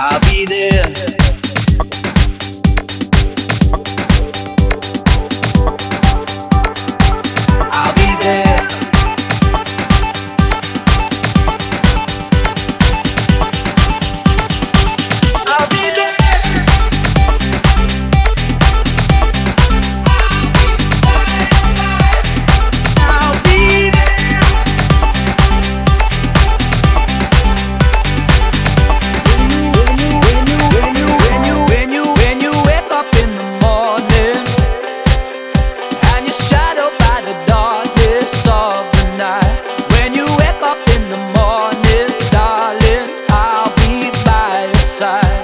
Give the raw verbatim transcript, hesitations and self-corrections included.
I'll be there. I'll be there. I'll be there. I'll be there. When you, when you, when you, when you, when you wake up in the morning and you're shadowed by the darkness of the night. When you wake up in the morning, darling, I'll be by your side.